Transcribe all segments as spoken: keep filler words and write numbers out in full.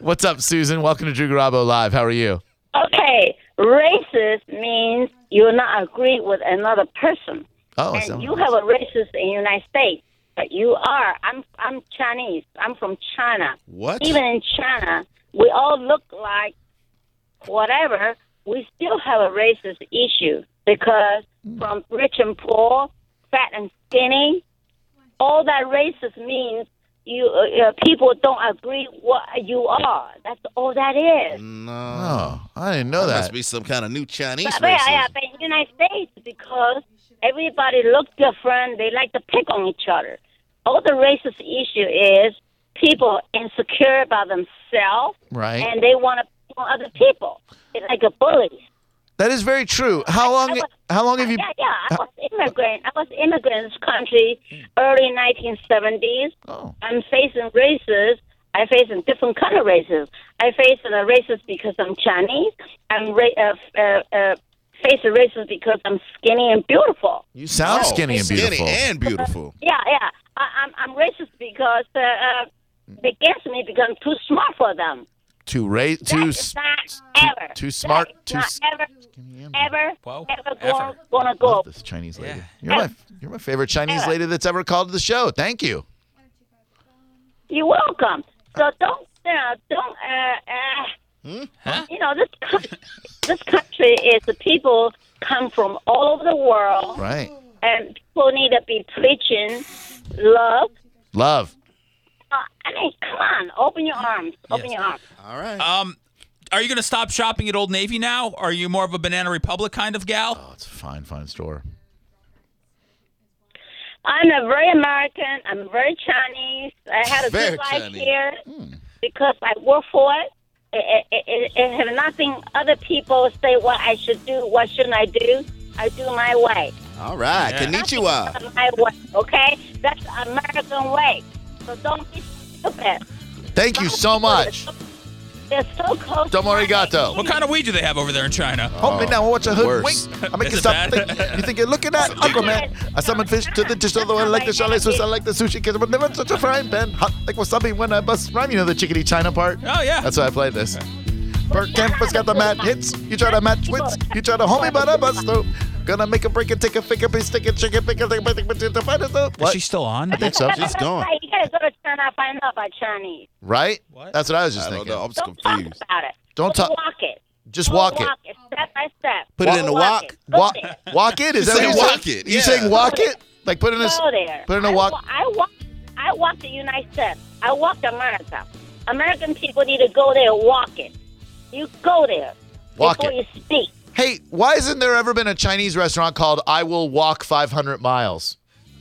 What's up, Susan? Welcome to Drew Garabo Live. How are you? Okay, racist means you not agree with another person. Oh, and you have a racist in the United States. But you are. I'm I'm Chinese. I'm from China. What? Even in China, we all look like whatever. We still have a racist issue because from rich and poor, fat and skinny, all that racist means you uh, people don't agree what you are. That's all that is. No. Oh, I didn't know that. that. Must be some kind of new Chinese But, yeah, racism. yeah, but in the United States, because everybody looks different, they like to pick on each other. All the racist issue is people insecure about themselves, Right. and they want to pick on other people. It's like a bully. That is very true. How long? was, how long have you? Yeah, yeah. I was immigrant. I was immigrant in this country early nineteen seventies. Oh. I'm facing races. I face a different kind of races. I face a racist because I'm Chinese. I'm ra- uh, uh, uh, face a racist because I'm skinny and beautiful. You sound Oh, skinny and beautiful. Skinny and beautiful. Yeah, yeah. I, I'm I'm racist because uh, uh, they against me because I'm too smart for them. Too ra- too That's s- not ever. too smart, That is too not s- ever, skinny and ever, Whoa, ever, ever. Gonna, gonna go. love this Chinese lady. Yeah. You're my you're my favorite Chinese Ever. lady that's ever called to the show. Thank you. You're welcome. So don't, you know, don't, uh, uh, Huh? you know, this coun- this country is the people come from all over the world, Right. and people need to be preaching love. Love. Uh, I mean, come on, open your arms, open Yes. your arms. All right. Um, are you going to stop shopping at Old Navy now? Are you more of a Banana Republic kind of gal? Oh, it's a fine, fine store. I'm a very American. I'm very Chinese. I had a Very good life Chinese. here because I work for it. It, it, it. it has nothing other people say what I should do, what shouldn't I do. I do my way. All right. Yeah. Konnichiwa. My way, okay? That's the American way. So don't be stupid. Thank you so much. They're so close. Domo arigato. What kind of weed do they have over there in China? Hold me now, watch a hood wink. worse. I make Is you it stop bad? thinking. You think you're looking at Aquaman? I summon fish to the dish, although I like the chalet Swiss, I like the sushi kiss, but never such a frying pan. Hot like wasabi when I bust rhyme. You know the chickadee China part? Oh, yeah. That's why I played this. Bert Campus got the mad hits. You try to match wits. You try to hold me, but I bust through. Gonna make a break and take a finger, be stick it, chicken, pick it, pick it, pick it, pick it, Is What? she still on? I think so. She's gone. Right, you gotta go to China and find out about Chinese. Right? What? That's what I was just I don't thinking. know. I'm just Don't talk confused. about it. Don't Just talk- Walk it. Just Go walk it. Walk it step by step. Put it Go in the walk walk? it. Go Walk, there. walk it? Is that Say what you walk said? it, You yeah. saying walk it? Like put in a s- Go there. put in a I walk. wa- I walk. I walk the United States. I walk America. American people need to go there and walk it. You go there Walk before it. you speak. Hey, why hasn't there ever been a Chinese restaurant called I Will Walk five hundred miles?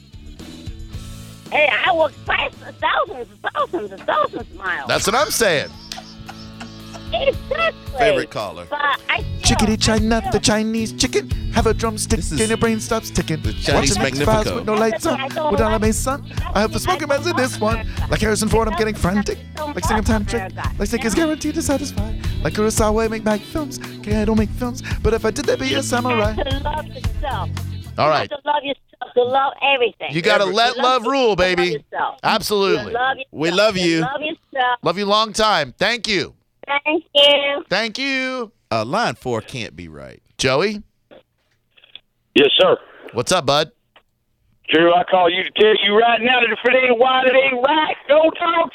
Hey, I walk five, thousands, thousands, and thousands of miles. That's what I'm saying. exactly. Favorite caller. But I still, Chickadee I China, still- the Chinese chicken. Have a drumstick This is and your brain stops ticking. the Chinese Watching X-Files Magnifico. with no lights on. With all my son. I have the smoking man's in this one. Like Harrison Ford, I'm getting frantic. Like singing time trick. Like Sick is guaranteed to satisfy. Like Kurosawa, make mag films. Okay, I don't make films, but if I did, that'd be a samurai. You have to love yourself. All right. You have to love yourself, to love everything. You gotta let You love love- rule, you baby. love yourself. Absolutely. You love yourself. We love you. Love yourself. Love you long time. Thank you. Thank you. Thank you. Uh, line four can't be right. Joey, Yes, sir. what's up, bud? Drew, I call you to tell you right now that if it ain't white, it ain't right. Don't talk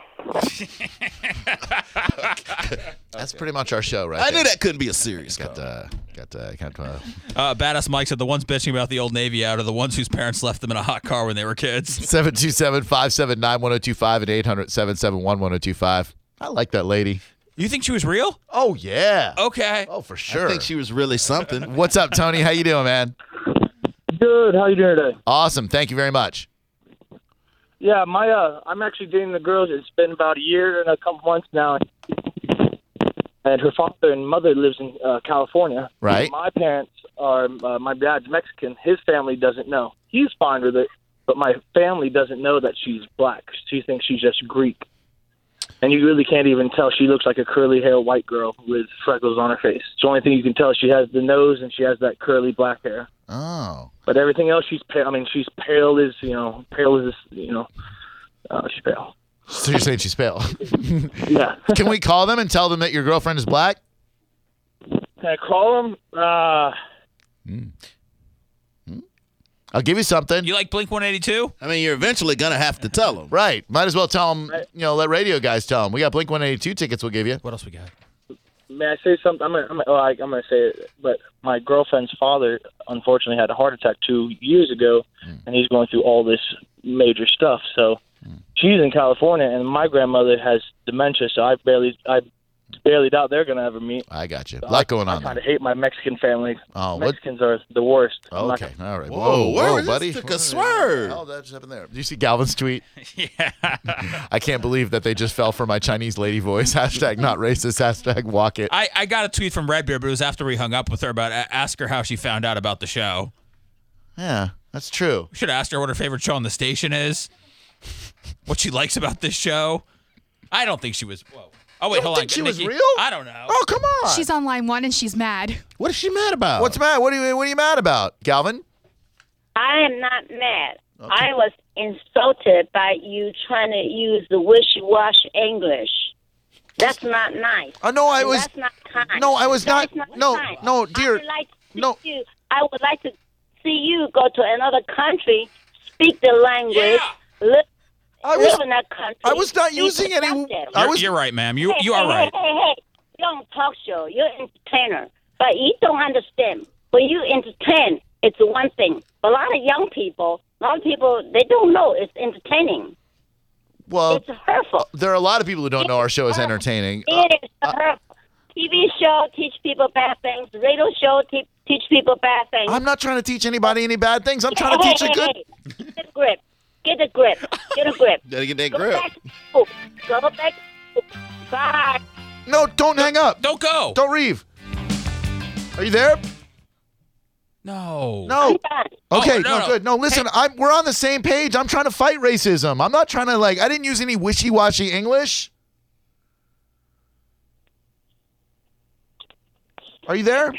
Trump. That's pretty much our show, right I there. knew that couldn't be a serious Got call. uh, got uh, got uh, Uh, Badass Mike said the ones bitching about the Old Navy out are the ones whose parents left them in a hot car when they were kids. seven two seven, five seven nine, one oh two five and eight hundred, seven seven one, one oh two five. I like that lady. You think she was real? Oh yeah. Okay. Oh for sure. I think she was really something. What's up, Tony? How you doing, man? Good. How you doing today? Awesome. Thank you very much. Yeah, my uh, I'm actually dating the girls. It's been about a year and a couple months now, and her father and mother lives in uh, California. Right. My parents are. Uh, my dad's Mexican. His family doesn't know. He's fine with it, but my family doesn't know that she's black. She thinks she's just Greek, and you really can't even tell. She looks like a curly hair white girl with freckles on her face. It's the only thing you can tell. She has the nose and she has that curly black hair. Oh. But everything else, she's pale. I mean, she's pale as, you know, pale as, you know, uh, she's pale. So you're saying she's pale? Yeah. Can we call them and tell them that your girlfriend is black? Can I call him? Uh, I'll give you something. You like Blink one eighty-two? I mean, you're eventually gonna have to tell them. Right. Might as well tell them, Right. you know, let radio guys tell them. We got Blink one eighty-two tickets we'll give you. What else we got? may I say something? I'm gonna, I'm gonna, oh, I, I'm gonna say it, but my girlfriend's father unfortunately had a heart attack two years ago, Mm. and he's going through all this major stuff. So Mm. she's in California, and my grandmother has dementia. So I barely, I barely doubt they're gonna ever meet. I got you. A So lot I, going I on kind there. of hate my Mexican family. Oh, what? Mexicans are the worst. I'm not Okay. gonna- All right. Whoa, Whoa, where whoa, was this? buddy. Took a swerve. Oh, that just happened there. Did you see Galvin's tweet? Yeah. I can't believe that they just fell for my Chinese lady voice. Hashtag not racist. Hashtag walk it. I, I got a tweet from Redbeard, but it was after we hung up with her about a- ask her how she found out about the show. Yeah, that's true. We should have asked her what her favorite show on the station is, what she likes about this show. I don't think she was. Whoa. Oh wait, You don't hold think on. she was Nikki, real? I don't know. Oh, come on. She's on line one and she's mad. What is she mad about? What's mad? What are you What are you mad about, Galvin? I am not mad. I was insulted by you trying to use the wishy-washy English. That's not nice. Oh no, I And was. That's not kind. No, I was That not- is no, kind. no, dear, I would like to see no. You, I would like to see you go to another country, speak the language, Yeah. live, I was- live in that country. I was not be using any- productive. I You're, was- you're right, ma'am. You Hey, you are hey, right. Hey, hey, hey. You're on talk show. You're an entertainer. But you don't understand. When you entertain, it's one thing. But a lot of young people, a lot of people, they don't know it's entertaining. Well, It's hurtful. there are a lot of people who don't know our show is entertaining. It is hurtful. T V show teach people bad things. Radio show te- teach people bad things. I'm not trying to teach anybody any bad things. I'm trying to Hey, teach a hey, good. hey. Get a grip. Get a grip. Get a grip. Gotta get that Go grip. back to school. Go back to school. Bye. No, don't hang up. Don't go. Don't reeve. Are you there? No. No. I'm done. Okay, Oh, no, no, no. good. No, listen, I'm, we're on the same page. I'm trying to fight racism. I'm not trying to, like, I didn't use any wishy-washy English. Are you there?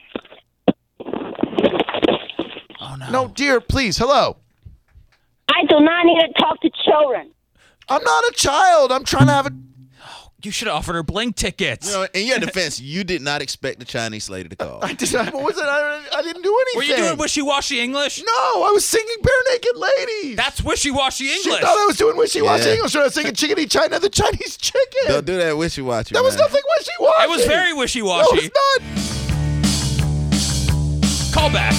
Oh no. No, dear, please. Hello. I do not need to talk to children. I'm not a child. I'm trying to have a. You should have offered her Blink tickets. You know, in your defense, you did not expect the Chinese lady to call. I, did, I, wasn't, I, I didn't do anything. Were you doing wishy-washy English? No, I was singing Bare Naked Ladies. That's wishy-washy She English. thought I was doing wishy-washy Yeah. English. I was singing Chickadee China, the Chinese chicken. Don't do that wishy-washy. That was man. nothing wishy-washy. It was very No, wishy-washy. it's not. Call back.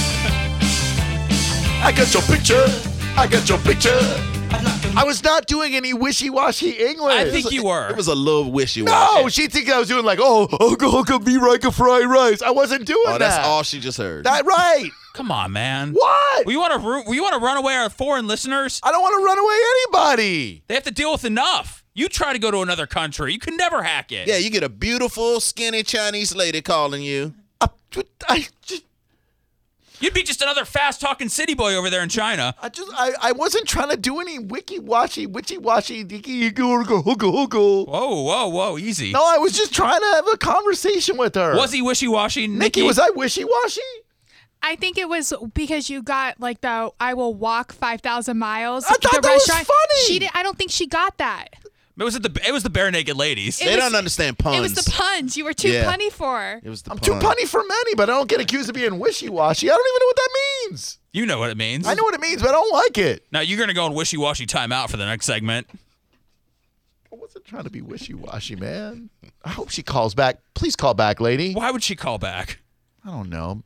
I got your picture. I got your picture. I was not doing any wishy-washy English. I think you were. It was a little wishy-washy. No, she thinks I was doing like, oh, Uncle Uncle be like a fried rice. I wasn't doing Oh, that. that's all she just heard. That right? Come on, man. What? We want to. We want to run away our foreign listeners. I don't want to run away anybody. They have to deal with enough. You try to go to another country, you can never hack it. yeah, you get a beautiful, skinny Chinese lady calling you. I, I just, You'd be just another fast-talking city boy over there in China. I just, I, I wasn't trying to do any wiki-washy, witchy-washy, dicky, huggle, huggle, huggle. Whoa, whoa, whoa, easy. No, I was just trying to have a conversation with her. Was he wishy-washy, Nikki? Nikki, was I wishy-washy? I think it was because you got like the I will walk five thousand miles. I thought the that was restaurant. funny. She did, I don't think she got that. It was the it was the bare naked ladies. It They was- don't understand puns. It was the puns. You were too Yeah. punny for her. It was the I'm too pun. punny for many, but I don't get accused of being wishy-washy. I don't even know what that means. You know what it means. I know what it means, but I don't like it. Now you're gonna go in wishy-washy timeout for the next segment. I wasn't trying to be wishy-washy, man. I hope she calls back. Please call back, lady. Why would she call back? I don't know.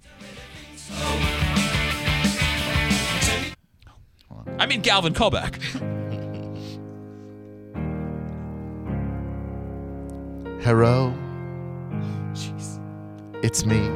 I mean, Galvin, call back. Hello. Jeez. It's me.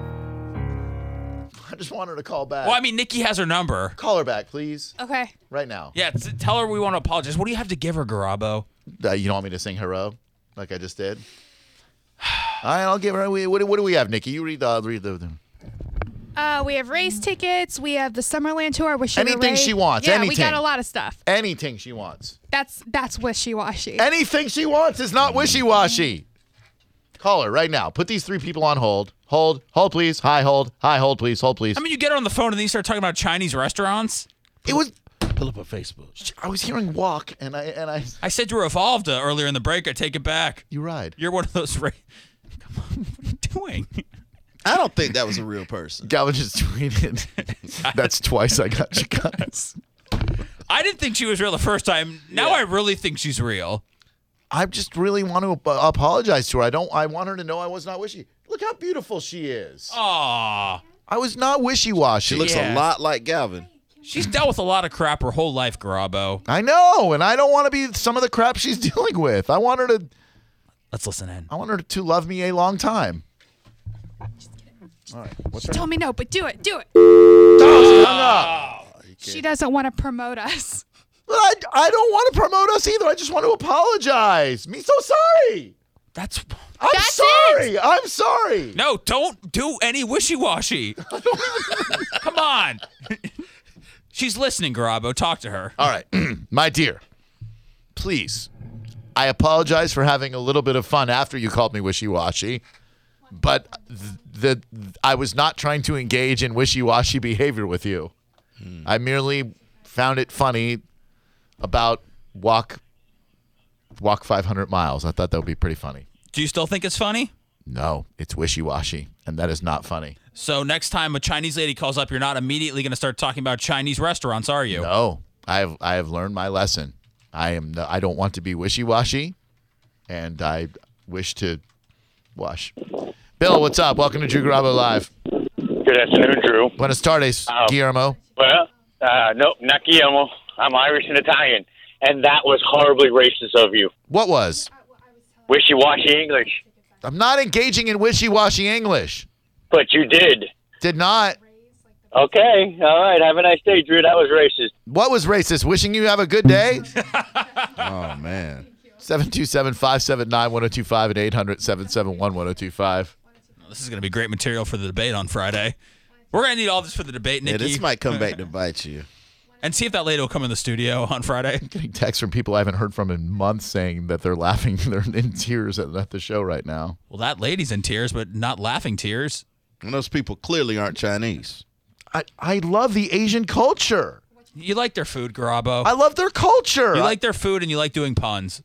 I just want her to call back. Well, I mean, Nikki has her number. Call her back, please. Okay. Right now. Yeah, t- tell her we want to apologize. What do you have to give her, Garabo? Uh, you don't want me to sing Hero like I just did? All right, I'll give her. What, what do we have, Nikki? You read the. Read the. Uh, we have race tickets. We have the Summerland tour with Sugar Anything Ray. she wants, Yeah, we anything. got a lot of stuff. Anything she wants. That's that's wishy washy. Anything she wants is not wishy-washy. Call her right now. Put these three people on hold. Hold. Hold, please. Hi, hold. Hi, hold, please. Hold, please. I mean, you get her on the phone and then you start talking about Chinese restaurants. It was. Pull up her Facebook. I was hearing walk, and I and I. I said you were evolved uh, earlier in the break. I take it back. You ride. You're one of those. Ra- Come on, what are you doing? I don't think that was a real person. Galvin just tweeted. That's twice I got you guys. I didn't think she was real the first time. Now Yeah. I really think she's real. I just really want to ap- apologize to her. I don't. I want her to know I was not wishy. Look how beautiful she is. Aw. I was not wishy-washy. She looks Yeah. a lot like Galvin. She's dealt with a lot of crap her whole life, Garabo. I know, and I don't want to be some of the crap she's dealing with. I want her to. Let's listen in. I want her to love me a long time. All right. What's She her told me no, but do it, do it. Oh, she hung up. She doesn't want to promote us. But I, I don't want to promote us either. I just want to apologize. Me so sorry. That's I'm That's sorry. I'm sorry. no. Don't do any wishy-washy. Come on. She's listening, Garabo. Talk to her. All right, my dear, please. I apologize for having a little bit of fun after you called me wishy-washy, but the, the I was not trying to engage in wishy-washy behavior with you. Hmm. I merely found it funny about walk walk five hundred miles. I thought that would be pretty funny. Do you still think it's funny? No, it's wishy-washy, and that is not funny. So next time a Chinese lady calls up, you're not immediately going to start talking about Chinese restaurants, are you? No, I have I have learned my lesson. I am no, I don't want to be wishy-washy, and I wish to wash. Bill, what's up? Welcome to Drew Garabo Live. Good afternoon, Drew. Buenas tardes, Oh. Guillermo. Well, uh, no, not Guillermo. I'm Irish and Italian, and that was horribly racist of you. What was? Wishy-washy English, I'm not engaging in wishy-washy English. but you did. Did not. Okay, all right. Have a nice day, Drew. That was racist. What was racist? Wishing you have a good day? Oh, man. seven two seven, five seven nine, one oh two five and eight hundred, seven seven one, one oh two five. This is going to be great material for the debate on Friday. We're going to need all this for the debate, Yeah, Nikki. this might come back to bite you. And see if that lady will come in the studio on Friday. Getting texts from people I haven't heard from in months saying that they're laughing, they're in tears at, at the show right now. Well, that lady's in tears, but not laughing tears. And those people clearly aren't Chinese. I, I love the Asian culture. You like their food, Garabo. I love their culture. You like their food and you like doing puns.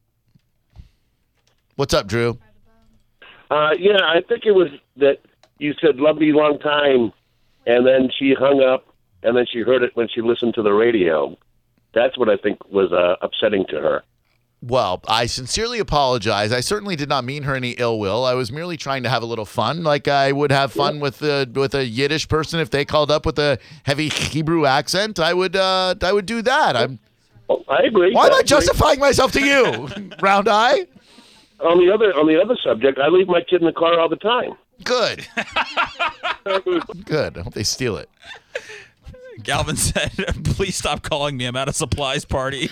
What's up, Drew? Uh, yeah, I think it was that you said "love me long time," and then she hung up, and then she heard it when she listened to the radio. That's what I think was uh, upsetting to her. Well, I sincerely apologize. I certainly did not mean her any ill will. I was merely trying to have a little fun, like I would have fun with a, with a Yiddish person if they called up with a heavy Hebrew accent. I would uh, I would do that. I'm. Oh, I agree. Why am I agree. justifying myself to you, Round Eye? On the other on the other subject, I leave my kid in the car all the time. Good. Good. I hope they steal it. Galvin said, please stop calling me. I'm at a supplies party.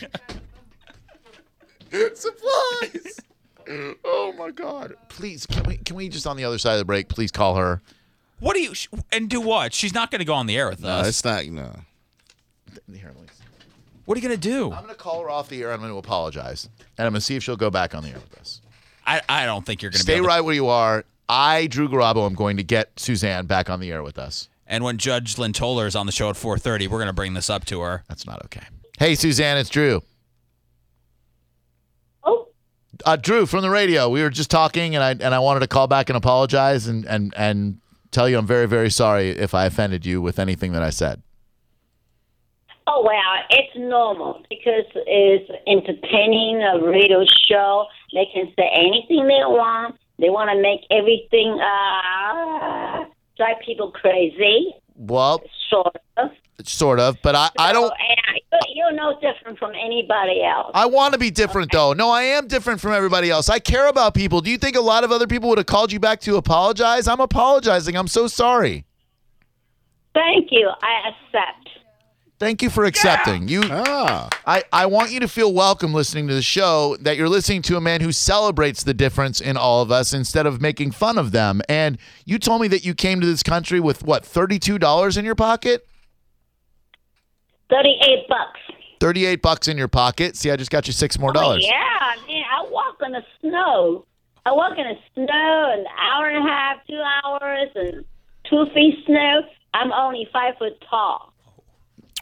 Supplies. Oh my God! Please, can we can we just on the other side of the break? Please call her. What do you, sh- and do what? She's not going to go on the air with No, us. it's not, no. Here, please. What are you going to do? I'm going to call her off the air. I'm going to apologize, and I'm going to see if she'll go back on the air with us. I, I don't think you're going to be Stay able to- right where you are. I, Drew Garabo, am going to get Suzanne back on the air with us. And when Judge Lynn Toller is on the show at four thirty, we're going to bring this up to her. That's not okay. Hey, Suzanne, it's Drew. Oh, Uh, Drew from the radio. We were just talking, and I and I wanted to call back and apologize and, and, and tell you I'm very, very sorry if I offended you with anything that I said. oh well, it's normal because it's entertaining, a radio show. They can say anything they want. They want to make everything uh, drive people crazy, Well, sort of. sort of, but I, I don't. So, and I- you're no different from anybody else. I want to be different, though. No, I am different from everybody else. I care about people. Do you think a lot of other people would have called you back to apologize? I'm apologizing. I'm so sorry. Thank you. I accept. Thank you for accepting. You, Ah. I, I want you to feel welcome listening to the show, that you're listening to a man who celebrates the difference in all of us instead of making fun of them. And you told me that you came to this country with, what, thirty-two dollars in your pocket? Thirty-eight bucks. thirty-eight bucks in your pocket. See, I just got you six more Oh, dollars. yeah, man, I walk in the snow. I walk in the snow an hour and a half, two hours, and two feet snow. I'm only five foot tall.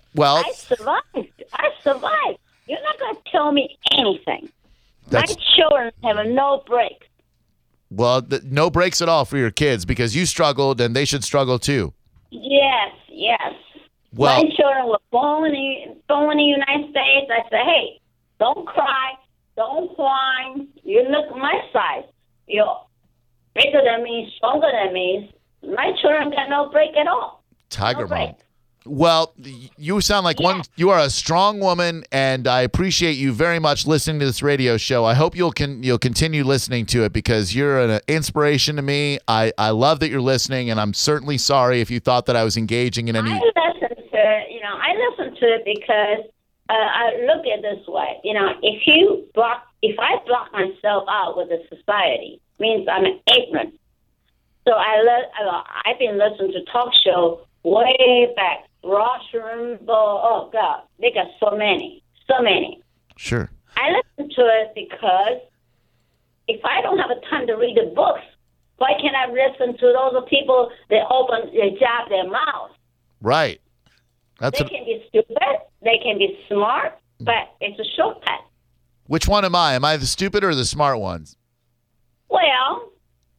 Well, I survived. I survived. You're not going to tell me anything. That's- My children have no breaks. well, th- no breaks at all for your kids because you struggled and they should struggle too. Yes, yes. Well- My children were born in, born in the United States. I said, hey, don't cry. Don't whine. You look my size. You're bigger than me, stronger than me. My children got no break at all. Tiger no Mom. break. Well, y- you sound like one. You are a strong woman, and I appreciate you very much listening to this radio show. I hope you'll con- you'll continue listening to it because you're an inspiration to me. I, I love that you're listening, and I'm certainly sorry if you thought that I was engaging in any. I listen to it. You know, I listen to it because uh, I look at it this way. You know, if you block, if I block myself out with the society, means I'm ignorant. So I le- uh, I've been listening to talk show way back. Rush Limbaugh, oh God, they got so many, so many. Sure. I listen to it because if I don't have a time to read the books, why can't I listen to those people that open, they jab their mouths? Right. That's They a, can be stupid, they can be smart, but it's a shortcut. which one am I? Am I the stupid or the smart ones? Well,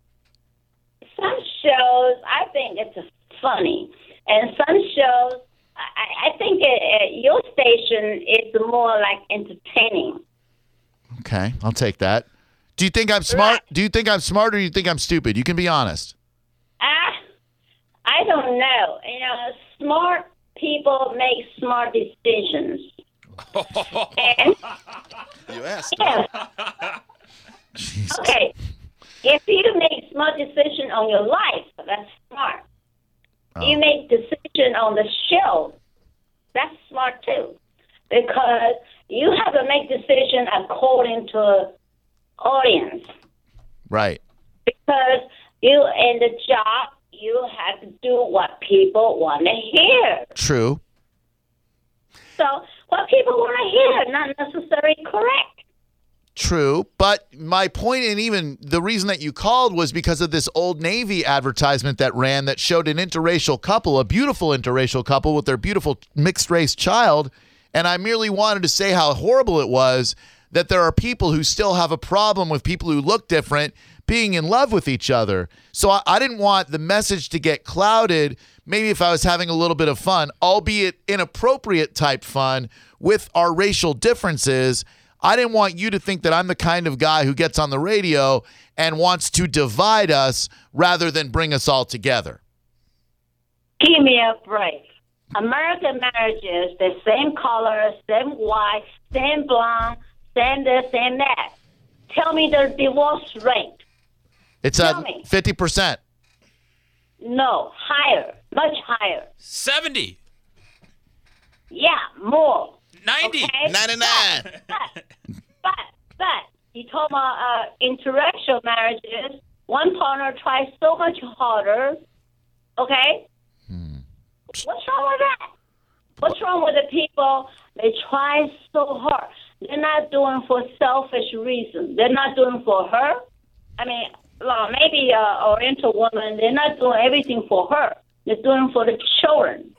some shows I think it's funny, and some shows I, I think at, at your station it's more like entertaining. Okay, I'll take that. Do you think I'm smart? Right. Do you think I'm smart or do you think I'm stupid? You can be honest. Ah, I don't know. You know, smart people make smart decisions. And You asked. yes, Jesus. okay. If you make smart decision on your life, that's smart. Oh. You make decision on the show, that's smart too, because you have to make decision according to audience. Right. Because you in the job, you have to do what people want to hear. True. So what people want to hear, not necessarily correct. True, but my point, and even the reason that you called was because of this Old Navy advertisement that ran that showed an interracial couple, a beautiful interracial couple with their beautiful mixed race child. And I merely wanted to say how horrible it was that there are people who still have a problem with people who look different being in love with each other. So I, I didn't want the message to get clouded. Maybe if I was having a little bit of fun, albeit inappropriate type fun with our racial differences, I didn't want you to think that I'm the kind of guy who gets on the radio and wants to divide us rather than bring us all together. Give me a break. American marriages, the same color, same white, same blonde, same this, same that. Tell me the divorce rate. It's Tell at me. fifty percent. No, higher, much higher. seventy. Yeah, more. ninety. Okay? ninety-nine. But, but, but, you told me uh, interracial marriages, one partner tries so much harder, okay? Hmm. What's wrong with that? What's wrong with the people? They try so hard. They're not doing for selfish reasons. They're not doing for her. I mean, well, maybe a Oriental woman, they're not doing everything for her. They're doing for the children.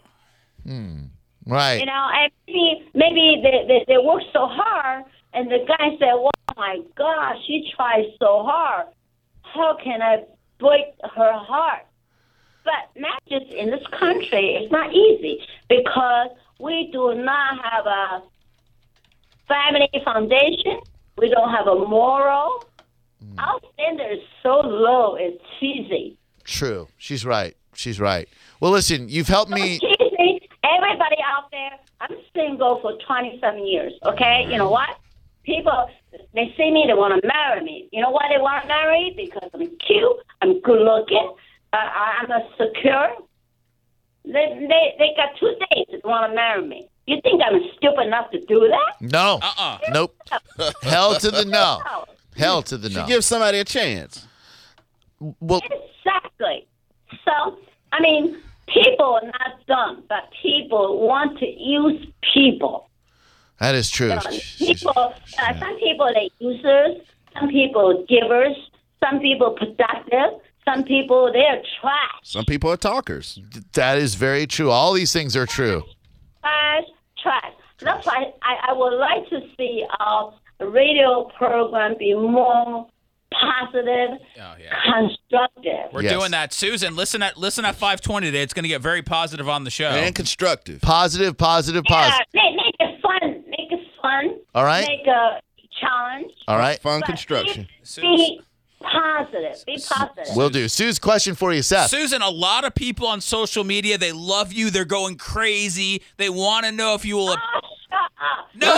Right. You know, and maybe, maybe they, they, they work so hard, and the guy said, oh, my gosh, she tries so hard. How can I break her heart? But marriages in this country is not easy because we do not have a family foundation. We don't have a moral. Our standard is so low, it's cheesy. True. She's right. She's right. Well, listen, you've helped me. Cheesy. Everybody out there, I'm single for twenty-seven years, okay? You know what? People, they see me, they want to marry me. You know why they want to marry? Because I'm cute, I'm good looking, uh, I'm a secure. They, they, they got two days to want to marry me. You think I'm stupid enough to do that? No. Uh-uh. Nope. Hell to the no. Hell to the no. Give somebody a chance. Well, Exactly. So, I mean, people are not dumb, but people want to use people. that is true. Uh, people, uh, some people are users, some people are givers, some people productive, some people they're trash. Some people are talkers. That is very true. All these things are true. trash, trash. That's why I, I would like to see our radio program be more positive, Oh, yeah. constructive. We're Yes. doing that. Susan, listen at listen at five twenty today. It's going to get very positive on the show. And constructive. Positive, positive, Yeah, positive. make, make it fun. Make it fun. All right. Make a challenge. All right. Fun But construction. Be, be positive. Be positive. Will do. Sue's question for you, Seth. Susan, a lot of people on social media, they love you. They're going crazy. They want to know if you will. Oh, shut up. No!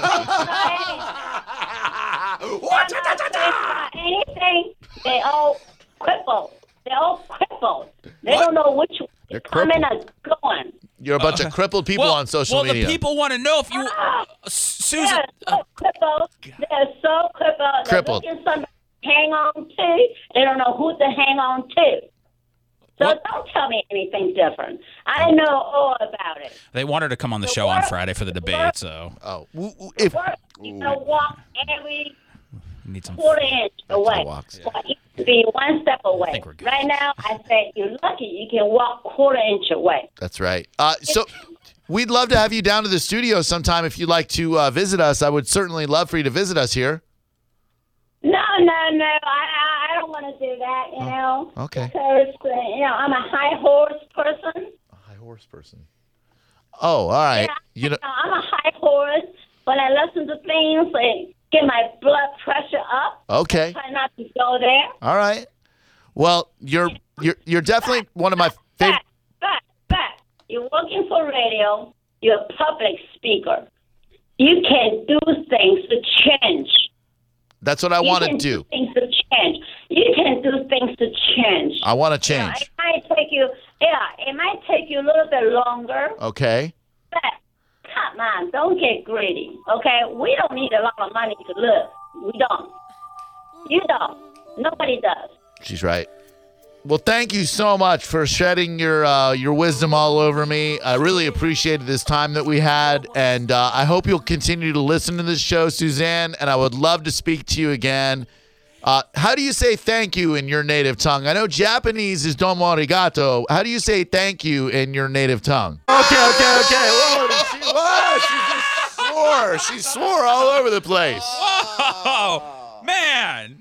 They're not saying about anything. They all crippled. They all crippled. They What? don't know which They're coming or going. You're a bunch of crippled people well, on social well, media. the people want to know if you. Ah, Susan. They're so crippled. They're so crippled. Crippled. They're looking something to hang on to. They don't know who to hang on to. So What? don't tell me anything different. I know all about it. They want her to come on the The show on work- Friday for the the debate, work- so oh, w- w- if Work, you know, walk every we need some. quarter inch away. walks. Well, you can be one step away. think we're good. Right now, I say you're lucky you can walk quarter inch away. that's right. Uh, so we'd love to have you down to the studio sometime if you'd like to uh, visit us. I would certainly love for you to visit us here. No, no, no. I, I, I don't want to do that, you know. okay. Because, uh, you know, I'm a high horse person. A high horse person. Oh, all right. Yeah, You know, I'm a high horse. When I listen to things, they get my blood pressure up. okay. Try not to go there. All right. Well, you're you're you're definitely one of my favorite. But, but, but, you're working for radio. You're a public speaker. You can do things to change. That's what I You want to can do. things to change. You can do things to change. I want to You know, change. it might take you, yeah, it might take you a little bit longer, Okay. but come on, don't get greedy, okay? We don't need a lot of money to live. We don't. You don't. Nobody does. She's right. Well, thank you so much for shedding your uh, your wisdom all over me. I really appreciated this time that we had, and uh, I hope you'll continue to listen to this show, Suzanne, and I would love to speak to you again. Uh, how do you say thank you in your native tongue? I know Japanese is domo arigato. How do you say thank you in your native tongue? Okay, okay, okay. Whoa, she, whoa, she just swore. She swore all over the place. Oh, man.